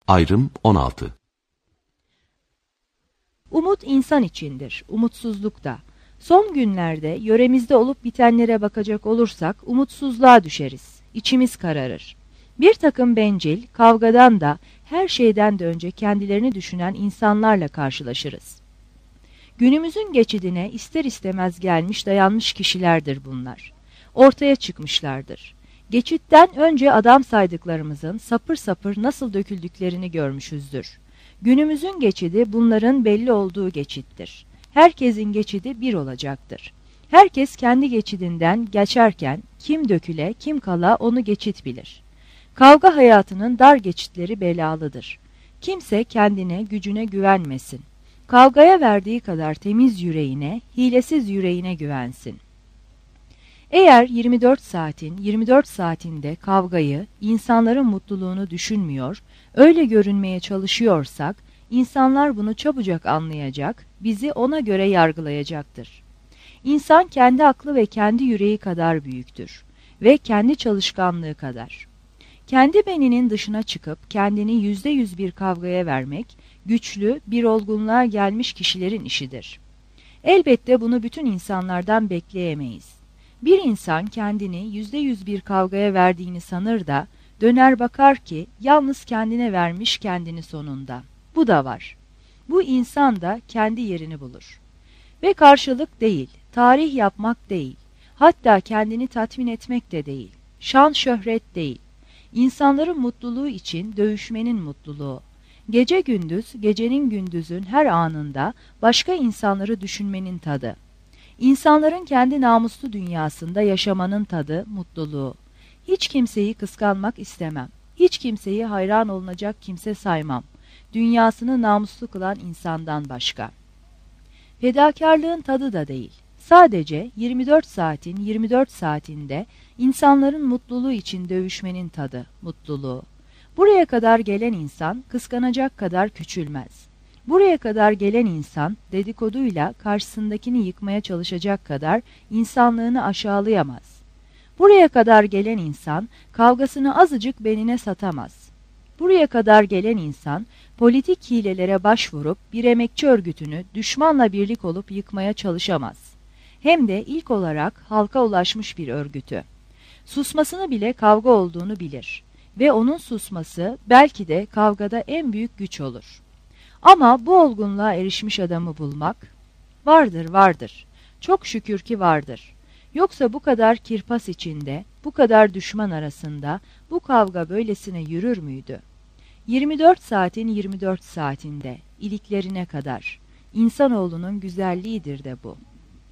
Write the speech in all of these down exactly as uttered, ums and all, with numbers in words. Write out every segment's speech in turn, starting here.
Ayrım on altı. Umut insan içindir, umutsuzluk da. Son günlerde yöremizde olup bitenlere bakacak olursak umutsuzluğa düşeriz, içimiz kararır. Bir takım bencil, kavgadan da her şeyden de önce kendilerini düşünen insanlarla karşılaşırız. Günümüzün geçidine ister istemez gelmiş dayanmış kişilerdir bunlar. Ortaya çıkmışlardır. Geçitten önce adam saydıklarımızın sapır sapır nasıl döküldüklerini görmüşüzdür. Günümüzün geçidi bunların belli olduğu geçittir. Herkesin geçidi bir olacaktır. Herkes kendi geçidinden geçerken kim döküle kim kala onu geçit bilir. Kavga hayatının dar geçitleri belalıdır. Kimse kendine gücüne güvenmesin. Kavgaya verdiği kadar temiz yüreğine, hilesiz yüreğine güvensin. Eğer yirmi dört saatin yirmi dört saatinde kavgayı, insanların mutluluğunu düşünmüyor, öyle görünmeye çalışıyorsak, insanlar bunu çabucak anlayacak, bizi ona göre yargılayacaktır. İnsan kendi aklı ve kendi yüreği kadar büyüktür ve kendi çalışkanlığı kadar. Kendi beninin dışına çıkıp kendini yüzde yüz bir kavgaya vermek, güçlü, bir olgunluğa gelmiş kişilerin işidir. Elbette bunu bütün insanlardan bekleyemeyiz. Bir insan kendini yüzde yüz bir kavgaya verdiğini sanır da, döner bakar ki yalnız kendine vermiş kendini sonunda. Bu da var. Bu insan da kendi yerini bulur. Ve karşılık değil, tarih yapmak değil, hatta kendini tatmin etmek de değil, şan şöhret değil. İnsanların mutluluğu için dövüşmenin mutluluğu. Gece gündüz, gecenin gündüzün her anında başka insanları düşünmenin tadı. İnsanların kendi namuslu dünyasında yaşamanın tadı, mutluluğu. Hiç kimseyi kıskanmak istemem. Hiç kimseyi hayran olunacak kimse saymam. Dünyasını namuslu kılan insandan başka. Fedakarlığın tadı da değil. Sadece yirmi dört saatin yirmi dört saatinde insanların mutluluğu için dövüşmenin tadı, mutluluğu. Buraya kadar gelen insan kıskanacak kadar küçülmez. Buraya kadar gelen insan dedikoduyla karşısındakini yıkmaya çalışacak kadar insanlığını aşağılayamaz. Buraya kadar gelen insan kavgasını azıcık benine satamaz. Buraya kadar gelen insan politik hilelere başvurup bir emekçi örgütünü düşmanla birlik olup yıkmaya çalışamaz. Hem de ilk olarak halka ulaşmış bir örgütü. Susmasını bile kavga olduğunu bilir ve onun susması belki de kavgada en büyük güç olur. Ama bu olgunluğa erişmiş adamı bulmak, vardır vardır, çok şükür ki vardır. Yoksa bu kadar kirpas içinde, bu kadar düşman arasında bu kavga böylesine yürür müydü? yirmi dört saatin yirmi dört saatinde, iliklerine kadar, insanoğlunun güzelliğidir de bu.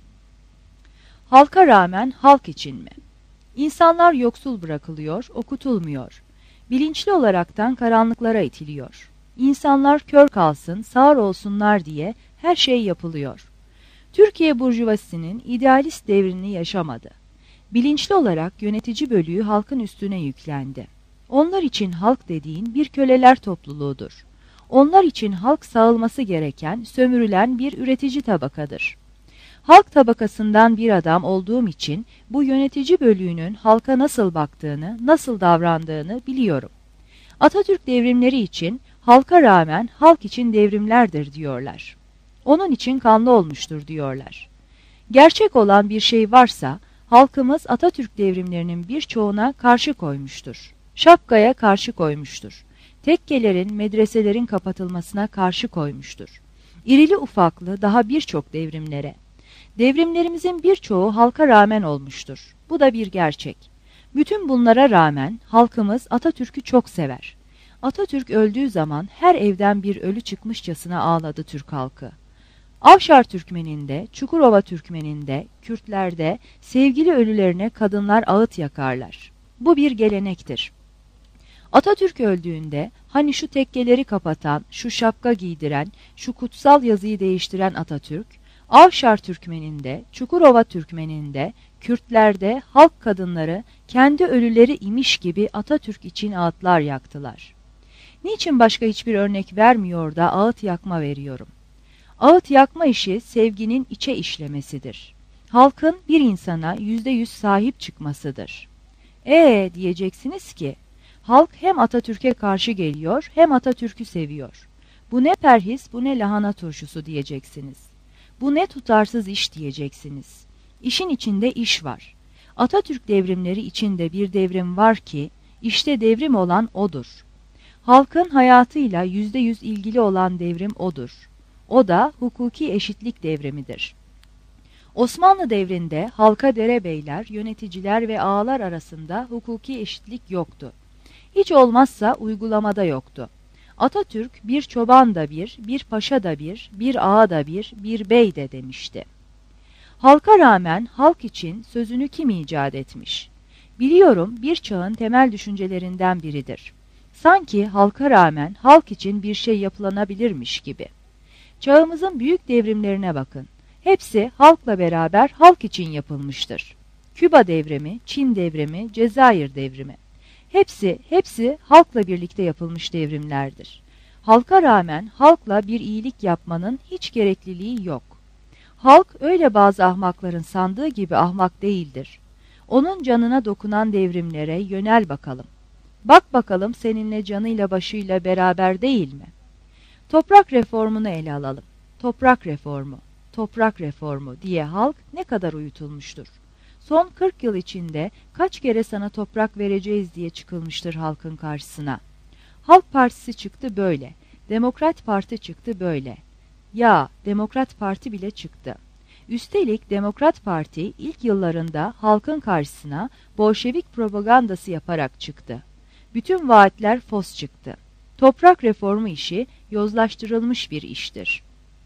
Halka rağmen halk için mi? İnsanlar yoksul bırakılıyor, okutulmuyor. Bilinçli olaraktan karanlıklara itiliyor. İnsanlar kör kalsın, sağır olsunlar diye her şey yapılıyor. Türkiye burjuvasinin idealist devrini yaşamadı. Bilinçli olarak yönetici bölüğü halkın üstüne yüklendi. Onlar için halk dediğin bir köleler topluluğudur. Onlar için halk sağılması gereken, sömürülen bir üretici tabakadır. Halk tabakasından bir adam olduğum için bu yönetici bölüğünün halka nasıl baktığını, nasıl davrandığını biliyorum. Atatürk devrimleri için halka rağmen halk için devrimlerdir diyorlar. Onun için kanlı olmuştur diyorlar. Gerçek olan bir şey varsa halkımız Atatürk devrimlerinin birçoğuna karşı koymuştur. Şapkaya karşı koymuştur. Tekkelerin, medreselerin kapatılmasına karşı koymuştur. İrili ufaklı daha birçok devrimlere. Devrimlerimizin birçoğu halka rağmen olmuştur. Bu da bir gerçek. Bütün bunlara rağmen halkımız Atatürk'ü çok sever. Atatürk öldüğü zaman her evden bir ölü çıkmışçasına ağladı Türk halkı. Avşar Türkmeninde, Çukurova Türkmeninde, Kürtlerde sevgili ölülerine kadınlar ağıt yakarlar. Bu bir gelenektir. Atatürk öldüğünde hani şu tekkeleri kapatan, şu şapka giydiren, şu kutsal yazıyı değiştiren Atatürk, Avşar Türkmeninde, Çukurova Türkmeninde, Kürtlerde halk kadınları kendi ölüleri imiş gibi Atatürk için ağıtlar yaktılar. Niçin başka hiçbir örnek vermiyor da ağıt yakma veriyorum? Ağıt yakma işi sevginin içe işlemesidir. Halkın bir insana yüzde yüz sahip çıkmasıdır. Ee diyeceksiniz ki, Halk hem Atatürk'e karşı geliyor hem Atatürk'ü seviyor. Bu ne perhis, bu ne lahana turşusu diyeceksiniz. Bu ne tutarsız iş diyeceksiniz. İşin içinde iş var. Atatürk devrimleri içinde bir devrim var ki, işte devrim olan odur. Halkın hayatıyla yüzde yüz ilgili olan devrim odur. O da hukuki eşitlik devrimidir. Osmanlı devrinde halka derebeyler, yöneticiler ve ağalar arasında hukuki eşitlik yoktu. Hiç olmazsa uygulamada yoktu. Atatürk bir çoban da bir, bir paşa da bir, bir ağa da bir, bir bey de demişti. Halka rağmen halk için sözünü kim icat etmiş? Biliyorum bir çağın temel düşüncelerinden biridir. Sanki halka rağmen halk için bir şey yapılanabilirmiş gibi. Çağımızın büyük devrimlerine bakın. Hepsi halkla beraber halk için yapılmıştır. Küba devrimi, Çin devrimi, Cezayir devrimi. Hepsi, hepsi halkla birlikte yapılmış devrimlerdir. Halka rağmen halkla bir iyilik yapmanın hiç gerekliliği yok. Halk öyle bazı ahmakların sandığı gibi ahmak değildir. Onun canına dokunan devrimlere yönel bakalım. Bak bakalım seninle canıyla başıyla beraber değil mi? Toprak reformunu ele alalım. Toprak reformu, toprak reformu diye halk ne kadar uyutulmuştur. Son kırk yıl içinde kaç kere sana toprak vereceğiz diye çıkılmıştır halkın karşısına. Halk Partisi çıktı böyle, Demokrat Parti çıktı böyle. Ya, Demokrat Parti bile çıktı. Üstelik Demokrat Parti ilk yıllarında halkın karşısına Bolşevik propagandası yaparak çıktı. Bütün vaatler fos çıktı. Toprak reformu işi yozlaştırılmış bir iştir.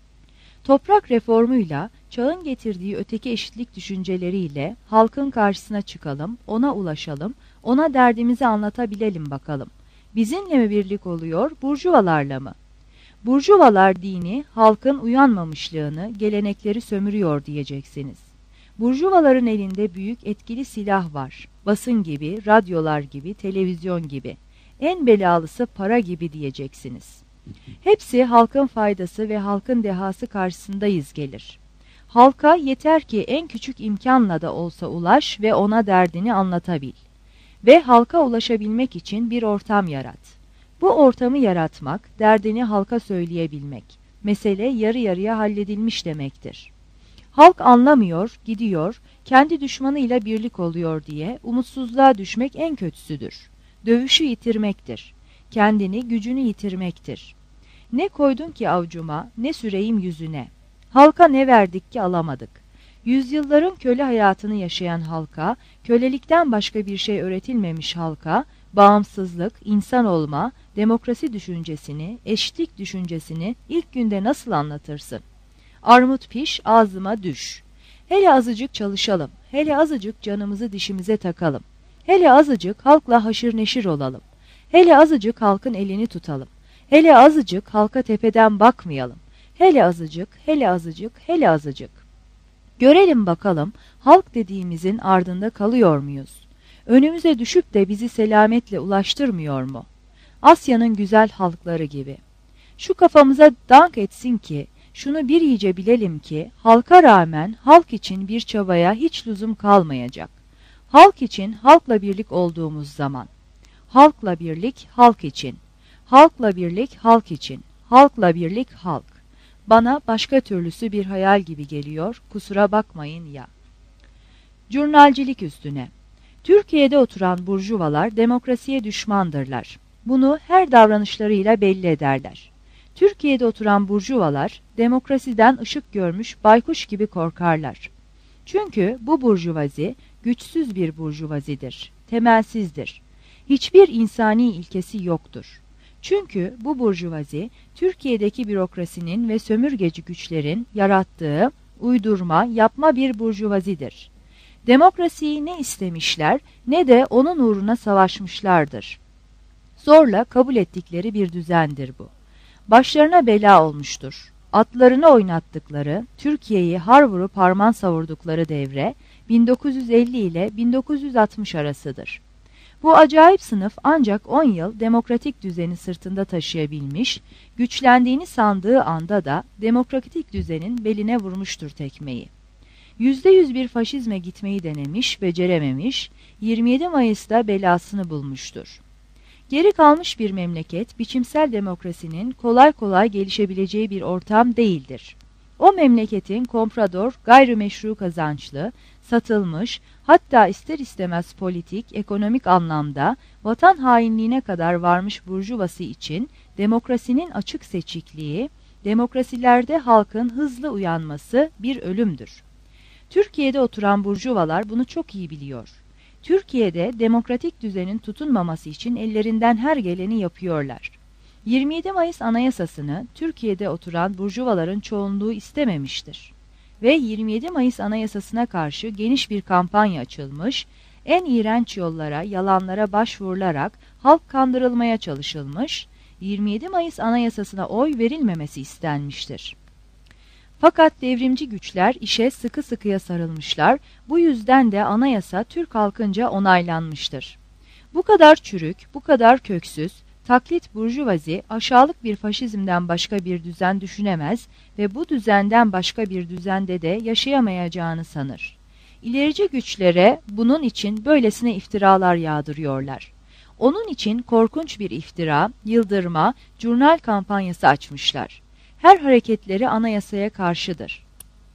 Toprak reformuyla, çağın getirdiği öteki eşitlik düşünceleriyle halkın karşısına çıkalım, ona ulaşalım, ona derdimizi anlatabilelim bakalım. Bizimle mi birlik oluyor, burjuvalarla mı? Burjuvalar dini, halkın uyanmamışlığını, gelenekleri sömürüyor diyeceksiniz. Burjuvaların elinde büyük etkili silah var. Basın gibi, radyolar gibi, televizyon gibi. En belalısı para gibi diyeceksiniz. Hepsi halkın faydası ve halkın dehası karşısındayız gelir. Halka yeter ki en küçük imkanla da olsa ulaş ve ona derdini anlatabil. Ve halka ulaşabilmek için bir ortam yarat. Bu ortamı yaratmak, derdini halka söyleyebilmek. Mesele yarı yarıya halledilmiş demektir. Halk anlamıyor, gidiyor, kendi düşmanıyla birlik oluyor diye umutsuzluğa düşmek en kötüsüdür. Dövüşü yitirmektir. Kendini, gücünü yitirmektir. Ne koydun ki avcuma, ne süreyim yüzüne. Halka ne verdik ki alamadık. Yüzyılların köle hayatını yaşayan halka, kölelikten başka bir şey öğretilmemiş halka, bağımsızlık, insan olma, demokrasi düşüncesini, eşitlik düşüncesini ilk günde nasıl anlatırsın? Armut piş, ağzıma düş. Hele azıcık çalışalım, hele azıcık canımızı dişimize takalım. Hele azıcık halkla haşır neşir olalım. Hele azıcık halkın elini tutalım. Hele azıcık halka tepeden bakmayalım. Hele azıcık, hele azıcık, hele azıcık. Görelim bakalım halk dediğimizin ardında kalıyor muyuz? Önümüze düşüp de bizi selametle ulaştırmıyor mu? Asya'nın güzel halkları gibi. Şu kafamıza dank etsin ki, şunu bir iyice bilelim ki, halka rağmen halk için bir çabaya hiç lüzum kalmayacak. Halk için halkla birlik olduğumuz zaman. Halkla birlik halk için. Halkla birlik halk için. Halkla birlik halk. Bana başka türlüsü bir hayal gibi geliyor, kusura bakmayın ya. Jurnalcilik üstüne. Türkiye'de oturan burjuvalar demokrasiye düşmandırlar. Bunu her davranışlarıyla belli ederler. Türkiye'de oturan burjuvalar demokrasiden ışık görmüş baykuş gibi korkarlar. Çünkü bu burjuvazi güçsüz bir burjuvazidir, temelsizdir. Hiçbir insani ilkesi yoktur. Çünkü bu burjuvazi Türkiye'deki bürokrasinin ve sömürgeci güçlerin yarattığı uydurma, yapma bir burjuvazidir. Demokrasiyi ne istemişler ne de onun uğruna savaşmışlardır. Zorla kabul ettikleri bir düzendir bu. Başlarına bela olmuştur. Atlarını oynattıkları, Türkiye'yi har vurup harman savurdukları devre bin dokuz yüz elli ile bin dokuz yüz altmış arasıdır. Bu acayip sınıf ancak on yıl demokratik düzeni sırtında taşıyabilmiş, güçlendiğini sandığı anda da demokratik düzenin beline vurmuştur tekmeyi. Yüzde yüz bir faşizme gitmeyi denemiş, becerememiş, yirmi yedi Mayıs'ta belasını bulmuştur. Geri kalmış bir memleket, biçimsel demokrasinin kolay kolay gelişebileceği bir ortam değildir. O memleketin komprador, gayrimeşru kazançlı, satılmış, hatta ister istemez politik, ekonomik anlamda vatan hainliğine kadar varmış burjuvası için demokrasinin açık seçikliği, demokrasilerde halkın hızlı uyanması bir ölümdür. Türkiye'de oturan burjuvalar bunu çok iyi biliyor. Türkiye'de demokratik düzenin tutunmaması için ellerinden her geleni yapıyorlar. yirmi yedi Mayıs Anayasası'nı Türkiye'de oturan burjuvaların çoğunluğu istememiştir. Ve yirmi yedi Mayıs Anayasası'na karşı geniş bir kampanya açılmış, en iğrenç yollara, yalanlara başvurularak halk kandırılmaya çalışılmış, yirmi yedi Mayıs Anayasası'na oy verilmemesi istenmiştir. Fakat devrimci güçler işe sıkı sıkıya sarılmışlar, bu yüzden de anayasa Türk halkınca onaylanmıştır. Bu kadar çürük, bu kadar köksüz, taklit burjuvazi aşağılık bir faşizmden başka bir düzen düşünemez ve bu düzenden başka bir düzende de yaşayamayacağını sanır. İlerici güçlere bunun için böylesine iftiralar yağdırıyorlar. Onun için korkunç bir iftira, yıldırma, jurnal kampanyası açmışlar. Her hareketleri anayasaya karşıdır.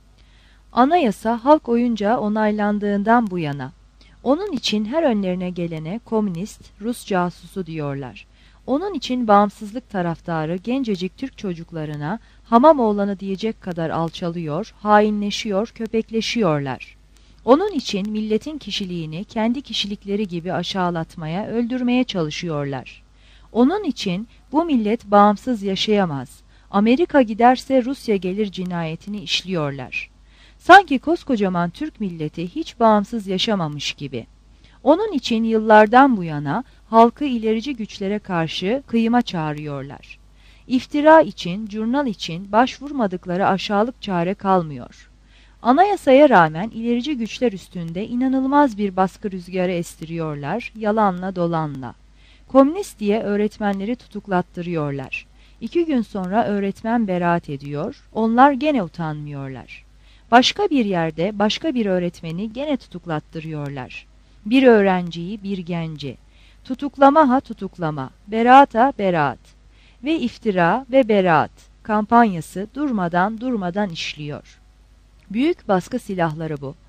Anayasa halk oyunca onaylandığından bu yana. Onun için her önlerine gelene komünist, Rus casusu diyorlar. Onun için bağımsızlık taraftarı gencecik Türk çocuklarına Hamamoğlan'ı diyecek kadar alçalıyor, hainleşiyor, köpekleşiyorlar. Onun için milletin kişiliğini kendi kişilikleri gibi aşağılatmaya, öldürmeye çalışıyorlar. Onun için bu millet bağımsız yaşayamaz. Amerika giderse Rusya gelir cinayetini işliyorlar. Sanki koskocaman Türk milleti hiç bağımsız yaşamamış gibi. Onun için yıllardan bu yana halkı ilerici güçlere karşı kıyıma çağırıyorlar. İftira için, jurnal için başvurmadıkları aşağılık çare kalmıyor. Anayasaya rağmen ilerici güçler üstünde inanılmaz bir baskı rüzgarı estiriyorlar, yalanla dolanla. Komünist diye öğretmenleri tutuklattırıyorlar. İki gün sonra öğretmen beraat ediyor, onlar gene utanmıyorlar. Başka bir yerde başka bir öğretmeni gene tutuklattırıyorlar. Bir öğrenciyi, bir genci. Tutuklama ha tutuklama, beraat ha beraat. Ve iftira ve beraat kampanyası durmadan durmadan işliyor. Büyük baskı silahları bu.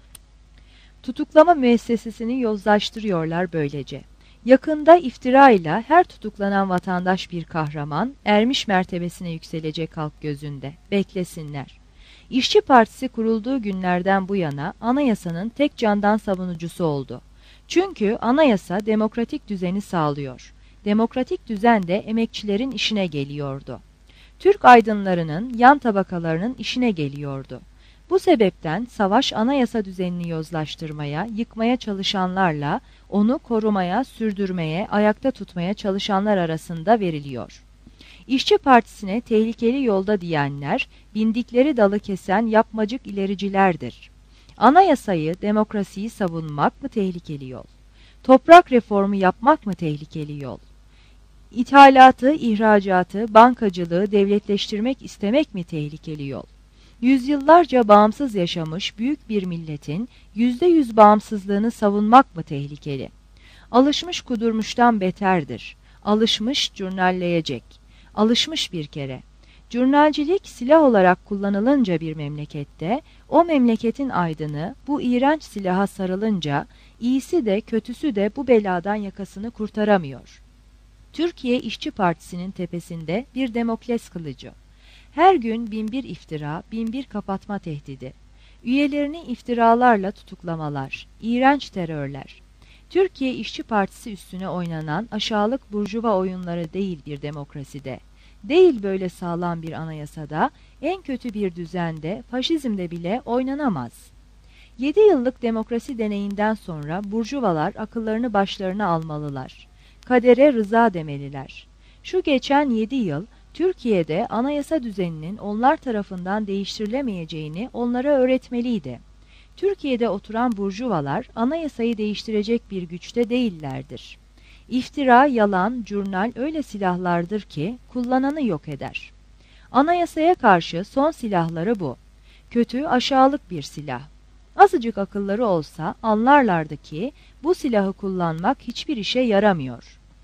Tutuklama müessesesini yozlaştırıyorlar böylece. Yakında iftirayla her tutuklanan vatandaş bir kahraman, ermiş mertebesine yükselecek halk gözünde. Beklesinler. İşçi Partisi kurulduğu günlerden bu yana anayasanın tek candan savunucusu oldu. Çünkü anayasa demokratik düzeni sağlıyor. Demokratik düzen de emekçilerin işine geliyordu. Türk aydınlarının, yan tabakalarının işine geliyordu. Bu sebepten savaş anayasa düzenini yozlaştırmaya, yıkmaya çalışanlarla onu korumaya, sürdürmeye, ayakta tutmaya çalışanlar arasında veriliyor. İşçi Partisi'ne tehlikeli yolda diyenler, bindikleri dalı kesen yapmacık ilericilerdir. Anayasayı, demokrasiyi savunmak mı tehlikeli yol? Toprak reformu yapmak mı tehlikeli yol? İthalatı, ihracatı, bankacılığı devletleştirmek istemek mi tehlikeli yol? Yüzyıllarca bağımsız yaşamış büyük bir milletin yüzde yüz bağımsızlığını savunmak mı tehlikeli? Alışmış kudurmuştan beterdir. Alışmış jurnalleyecek. Alışmış bir kere. Jurnalcilik silah olarak kullanılınca bir memlekette, o memleketin aydını bu iğrenç silaha sarılınca, iyisi de kötüsü de bu beladan yakasını kurtaramıyor. Türkiye İşçi Partisi'nin tepesinde bir Demokles kılıcı. Her gün bin bir iftira, bin bir kapatma tehdidi. Üyelerini iftiralarla tutuklamalar, iğrenç terörler. Türkiye İşçi Partisi üstüne oynanan aşağılık burjuva oyunları değil bir demokraside. Değil böyle sağlam bir anayasada, en kötü bir düzende, faşizmde bile oynanamaz. Yedi yıllık demokrasi deneyinden sonra burjuvalar akıllarını başlarına almalılar. Kadere rıza demeliler. Şu geçen yedi yıl, Türkiye'de anayasa düzeninin onlar tarafından değiştirilemeyeceğini onlara öğretmeliydi. Türkiye'de oturan burjuvalar anayasayı değiştirecek bir güçte değillerdir. İftira, yalan, jurnal öyle silahlardır ki kullananı yok eder. Anayasaya karşı son silahları bu. Kötü, aşağılık bir silah. Azıcık akılları olsa anlarlardı ki bu silahı kullanmak hiçbir işe yaramıyor.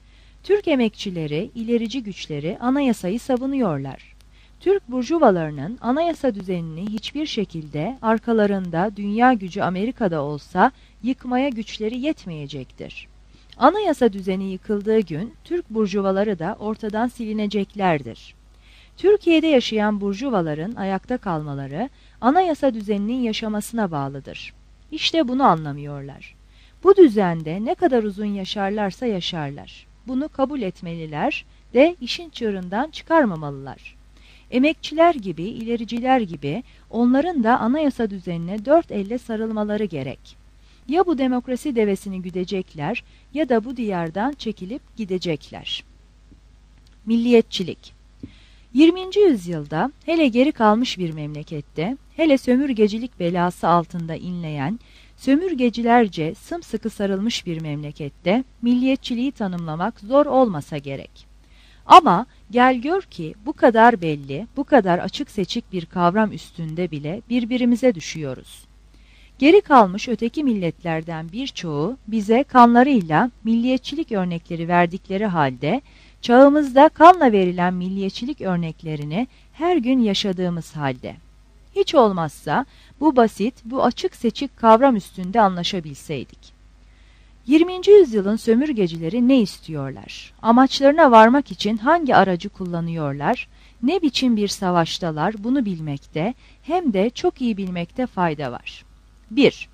Türk emekçileri, ilerici güçleri anayasayı savunuyorlar. Türk burjuvalarının anayasa düzenini hiçbir şekilde arkalarında dünya gücü Amerika'da olsa yıkmaya güçleri yetmeyecektir. Anayasa düzeni yıkıldığı gün Türk burjuvaları da ortadan silineceklerdir. Türkiye'de yaşayan burjuvaların ayakta kalmaları anayasa düzeninin yaşamasına bağlıdır. İşte bunu anlamıyorlar. Bu düzende ne kadar uzun yaşarlarsa yaşarlar. Bunu kabul etmeliler de işin çığırından çıkarmamalılar. Emekçiler gibi, ilericiler gibi onların da anayasa düzenine dört elle sarılmaları gerek. Ya bu demokrasi devesini güdecekler ya da bu diyardan çekilip gidecekler. Milliyetçilik. yirminci yüzyılda hele geri kalmış bir memlekette, hele sömürgecilik belası altında inleyen, sömürgecilerce sımsıkı sarılmış bir memlekette milliyetçiliği tanımlamak zor olmasa gerek. Ama gel gör ki bu kadar belli, bu kadar açık seçik bir kavram üstünde bile birbirimize düşüyoruz. Geri kalmış öteki milletlerden birçoğu bize kanlarıyla milliyetçilik örnekleri verdikleri halde, çağımızda kanla verilen milliyetçilik örneklerini her gün yaşadığımız halde. Hiç olmazsa bu basit, bu açık seçik kavram üstünde anlaşabilseydik. yirminci yüzyılın sömürgecileri ne istiyorlar? Amaçlarına varmak için hangi aracı kullanıyorlar? Ne biçim bir savaştalar bunu bilmekte hem de çok iyi bilmekte fayda var. bir.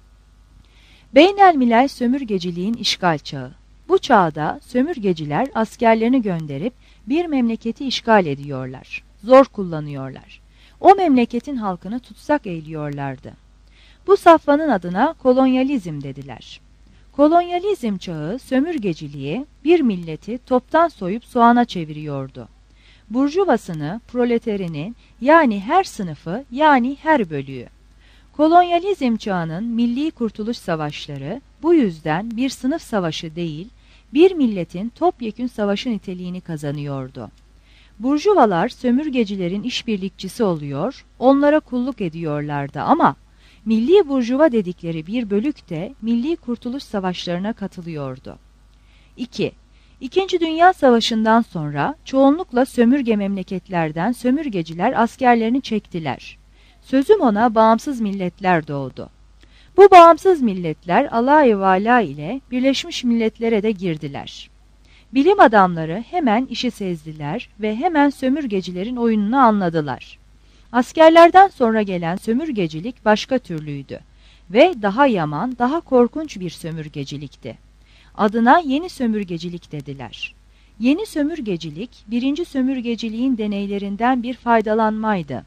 Beynelmilel sömürgeciliğin işgal çağı. Bu çağda sömürgeciler askerlerini gönderip bir memleketi işgal ediyorlar. Zor kullanıyorlar. O memleketin halkını tutsak eğiliyorlardı. Bu safhanın adına kolonyalizm dediler. Kolonyalizm çağı sömürgeciliği bir milleti toptan soyup soğana çeviriyordu. Burjuvasını, proleterini yani her sınıfı yani her bölüğü. Kolonyalizm çağının milli kurtuluş savaşları bu yüzden bir sınıf savaşı değil, bir milletin topyekün savaşı niteliğini kazanıyordu. Burjuvalar sömürgecilerin işbirlikçisi oluyor, onlara kulluk ediyorlardı ama milli burjuva dedikleri bir bölük de milli kurtuluş savaşlarına katılıyordu. iki. İkinci Dünya Savaşı'ndan sonra çoğunlukla sömürge memleketlerden sömürgeciler askerlerini çektiler. Sözüm ona bağımsız milletler doğdu. Bu bağımsız milletler alay-ı vala ile Birleşmiş Milletler'e de girdiler. Bilim adamları hemen işi sezdiler ve hemen sömürgecilerin oyununu anladılar. Askerlerden sonra gelen sömürgecilik başka türlüydü ve daha yaman, daha korkunç bir sömürgecilikti. Adına yeni sömürgecilik dediler. Yeni sömürgecilik, birinci sömürgeciliğin deneylerinden bir faydalanmaydı.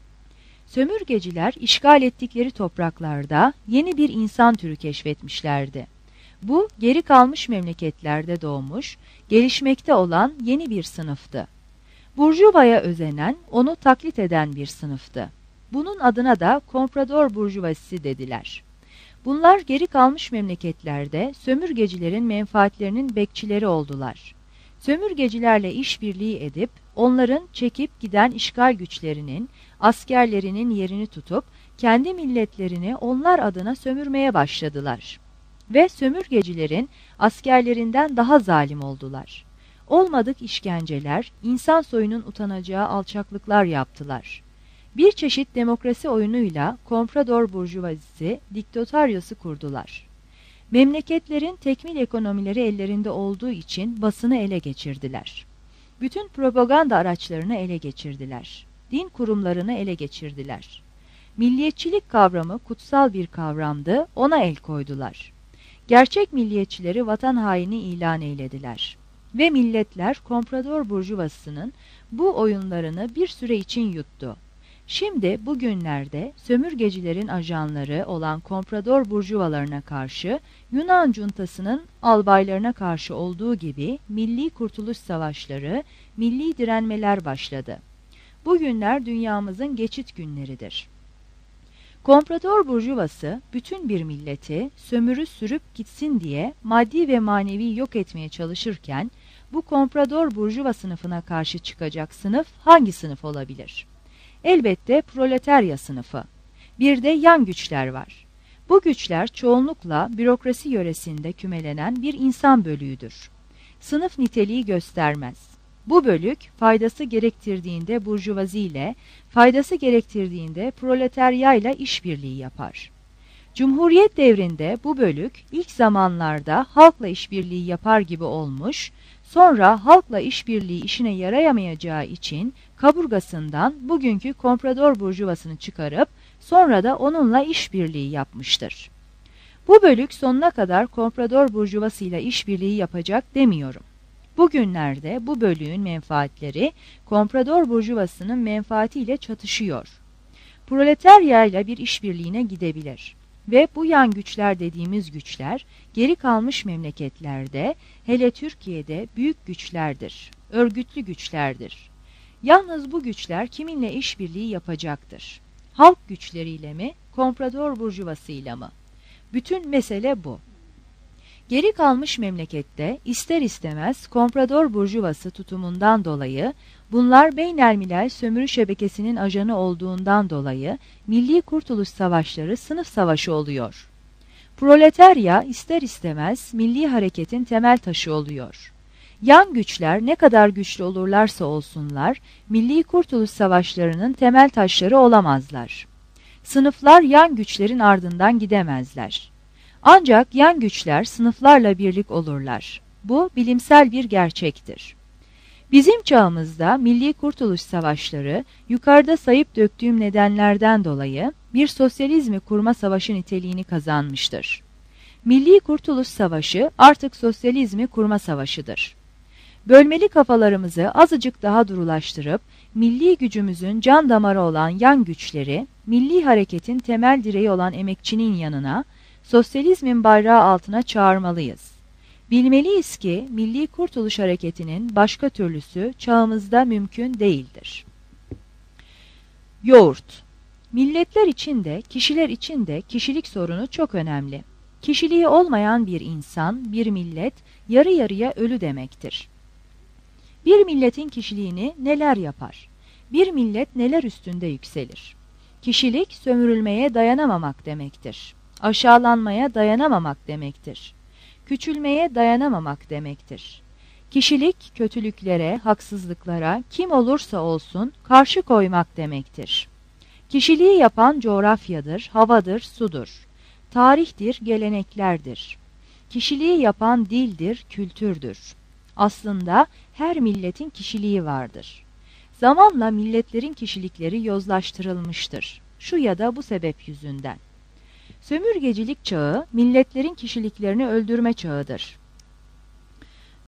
Sömürgeciler işgal ettikleri topraklarda yeni bir insan türü keşfetmişlerdi. Bu geri kalmış memleketlerde doğmuş, gelişmekte olan yeni bir sınıftı. Burjuvaya özenen, onu taklit eden bir sınıftı. Bunun adına da komprador burjuvazisi dediler. Bunlar geri kalmış memleketlerde sömürgecilerin menfaatlerinin bekçileri oldular. Sömürgecilerle işbirliği edip onların çekip giden işgal güçlerinin, askerlerinin yerini tutup kendi milletlerini onlar adına sömürmeye başladılar. Ve sömürgecilerin askerlerinden daha zalim oldular. Olmadık işkenceler, insan soyunun utanacağı alçaklıklar yaptılar. Bir çeşit demokrasi oyunuyla komprador burjuvazisi diktatoryosu kurdular. Memleketlerin tekmil ekonomileri ellerinde olduğu için basını ele geçirdiler. Bütün propaganda araçlarını ele geçirdiler. Din kurumlarını ele geçirdiler. Milliyetçilik kavramı kutsal bir kavramdı, ona el koydular. Gerçek milliyetçileri vatan haini ilan eylediler. Ve milletler komprador burjuvasının bu oyunlarını bir süre için yuttu. Şimdi bugünlerde sömürgecilerin ajanları olan komprador burjuvalarına karşı Yunan cuntasının albaylarına karşı olduğu gibi milli kurtuluş savaşları, milli direnmeler başladı. Bugünler dünyamızın geçit günleridir. Komprador burjuvası bütün bir milleti sömürü sürüp gitsin diye maddi ve manevi yok etmeye çalışırken bu komprador burjuva sınıfına karşı çıkacak sınıf hangi sınıf olabilir? Elbette proletarya sınıfı. Bir de yan güçler var. Bu güçler çoğunlukla bürokrasi yöresinde kümelenen bir insan bölüğüdür. sınıf niteliği göstermez. Bu bölük faydası gerektirdiğinde burjuvazi ile, faydası gerektirdiğinde proletarya ile işbirliği yapar. Cumhuriyet devrinde bu bölük ilk zamanlarda halkla işbirliği yapar gibi olmuş, sonra halkla işbirliği işine yarayamayacağı için kaburgasından bugünkü komprador burjuvasını çıkarıp sonra da onunla işbirliği yapmıştır. Bu bölük sonuna kadar komprador burjuvasıyla işbirliği yapacak demiyorum. Bugünlerde bu bölüğün menfaatleri komprador burjuvasının menfaatiyle çatışıyor. Proletarya ile bir işbirliğine gidebilir. Ve bu yan güçler dediğimiz güçler, geri kalmış memleketlerde, hele Türkiye'de büyük güçlerdir, örgütlü güçlerdir. Yalnız bu güçler kiminle işbirliği yapacaktır? Halk güçleriyle mi, komprador burjuvasıyla mı? Bütün mesele bu. Geri kalmış memlekette ister istemez komprador burjuvası tutumundan dolayı, bunlar beynelmilel sömürü şebekesinin ajanı olduğundan dolayı milli kurtuluş savaşları sınıf savaşı oluyor. Proletarya ister istemez milli hareketin temel taşı oluyor. Yan güçler ne kadar güçlü olurlarsa olsunlar, milli kurtuluş savaşlarının temel taşları olamazlar. Sınıflar yan güçlerin ardından gidemezler. Ancak yan güçler sınıflarla birlik olurlar. Bu bilimsel bir gerçektir. Bizim çağımızda milli kurtuluş savaşları yukarıda sayıp döktüğüm nedenlerden dolayı bir sosyalizmi kurma savaşı niteliğini kazanmıştır. Milli kurtuluş savaşı artık sosyalizmi kurma savaşıdır. Bölmeli kafalarımızı azıcık daha durulaştırıp milli gücümüzün can damarı olan yan güçleri, milli hareketin temel direği olan emekçinin yanına, sosyalizmin bayrağı altına çağırmalıyız. Bilmeliyiz ki milli kurtuluş hareketinin başka türlüsü çağımızda mümkün değildir. Yoğurt. Milletler için de kişiler için de kişilik sorunu çok önemli. Kişiliği olmayan bir insan, bir millet yarı yarıya ölü demektir. Bir milletin kişiliğini neler yapar? Bir millet neler üstünde yükselir? Kişilik sömürülmeye dayanamamak demektir. Aşağılanmaya dayanamamak demektir. Küçülmeye dayanamamak demektir. Kişilik kötülüklere, haksızlıklara kim olursa olsun karşı koymak demektir. Kişiliği yapan coğrafyadır, havadır, sudur. Tarihtir, geleneklerdir. Kişiliği yapan dildir, kültürdür. Aslında her milletin kişiliği vardır. Zamanla milletlerin kişilikleri yozlaştırılmıştır. Şu ya da bu sebep yüzünden. Sömürgecilik çağı, milletlerin kişiliklerini öldürme çağıdır.